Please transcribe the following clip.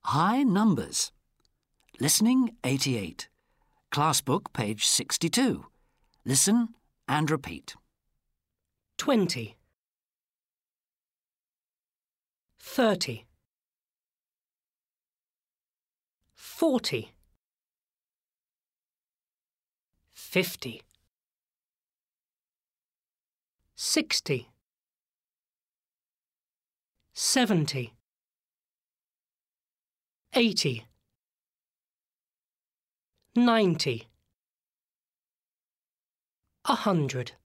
High numbers. Listening 88. Class book, page 62. Listen and repeat. 20, 30, 40, 50, 60, 70, 80, 90, 100.